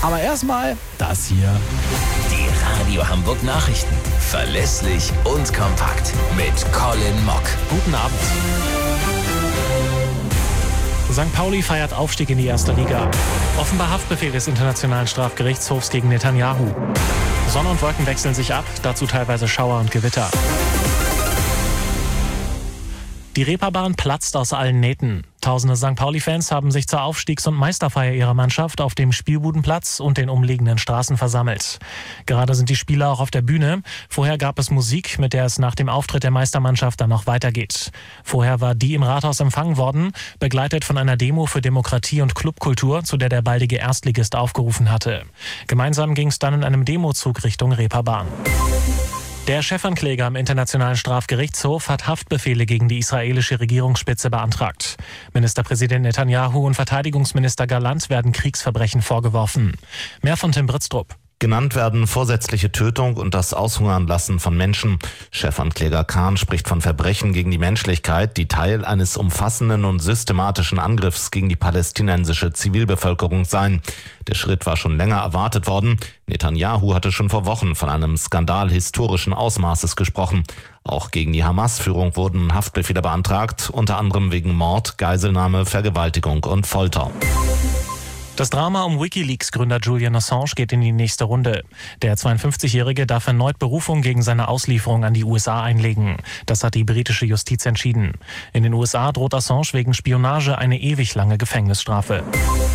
Aber erstmal das hier. Die Radio Hamburg Nachrichten. Verlässlich und kompakt. Mit Colin Mock. Guten Abend. St. Pauli feiert Aufstieg in die erste Liga. Offenbar Haftbefehl des Internationalen Strafgerichtshofs gegen Netanyahu. Sonne und Wolken wechseln sich ab, dazu teilweise Schauer und Gewitter. Die Reeperbahn platzt aus allen Nähten. Tausende St. Pauli-Fans haben sich zur Aufstiegs- und Meisterfeier ihrer Mannschaft auf dem Spielbudenplatz und den umliegenden Straßen versammelt. Gerade sind die Spieler auch auf der Bühne. Vorher gab es Musik, mit der es nach dem Auftritt der Meistermannschaft dann noch weitergeht. Vorher war die im Rathaus empfangen worden, begleitet von einer Demo für Demokratie und Clubkultur, zu der der baldige Erstligist aufgerufen hatte. Gemeinsam ging es dann in einem Demozug Richtung Reeperbahn. Der Chefankläger am Internationalen Strafgerichtshof hat Haftbefehle gegen die israelische Regierungsspitze beantragt. Ministerpräsident Netanyahu und Verteidigungsminister Gallant werden Kriegsverbrechen vorgeworfen. Mehr von Tim Britztrup. Genannt werden vorsätzliche Tötung und das Aushungern lassen von Menschen. Chefankläger Kahn spricht von Verbrechen gegen die Menschlichkeit, die Teil eines umfassenden und systematischen Angriffs gegen die palästinensische Zivilbevölkerung seien. Der Schritt war schon länger erwartet worden. Netanyahu hatte schon vor Wochen von einem Skandal historischen Ausmaßes gesprochen. Auch gegen die Hamas-Führung wurden Haftbefehle beantragt, unter anderem wegen Mord, Geiselnahme, Vergewaltigung und Folter. Das Drama um WikiLeaks-Gründer Julian Assange geht in die nächste Runde. Der 52-Jährige darf erneut Berufung gegen seine Auslieferung an die USA einlegen. Das hat die britische Justiz entschieden. In den USA droht Assange wegen Spionage eine ewig lange Gefängnisstrafe.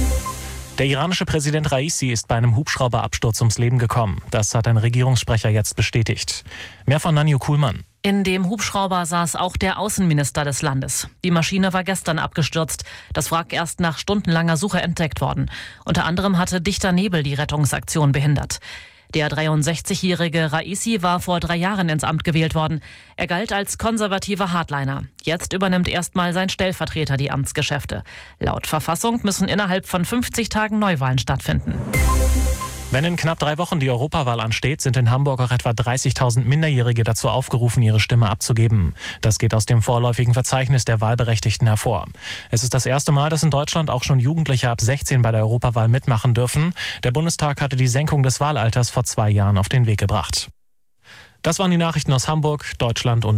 Der iranische Präsident Raisi ist bei einem Hubschrauberabsturz ums Leben gekommen. Das hat ein Regierungssprecher jetzt bestätigt. Mehr von Nanju Kuhlmann. In dem Hubschrauber saß auch der Außenminister des Landes. Die Maschine war gestern abgestürzt. Das Wrack erst nach stundenlanger Suche entdeckt worden. Unter anderem hatte dichter Nebel die Rettungsaktion behindert. Der 63-jährige Raisi war vor 3 Jahren ins Amt gewählt worden. Er galt als konservativer Hardliner. Jetzt übernimmt erstmal sein Stellvertreter die Amtsgeschäfte. Laut Verfassung müssen innerhalb von 50 Tagen Neuwahlen stattfinden. Wenn in knapp 3 Wochen die Europawahl ansteht, sind in Hamburg auch etwa 30.000 Minderjährige dazu aufgerufen, ihre Stimme abzugeben. Das geht aus dem vorläufigen Verzeichnis der Wahlberechtigten hervor. Es ist das erste Mal, dass in Deutschland auch schon Jugendliche ab 16 bei der Europawahl mitmachen dürfen. Der Bundestag hatte die Senkung des Wahlalters vor 2 Jahren auf den Weg gebracht. Das waren die Nachrichten aus Hamburg, Deutschland und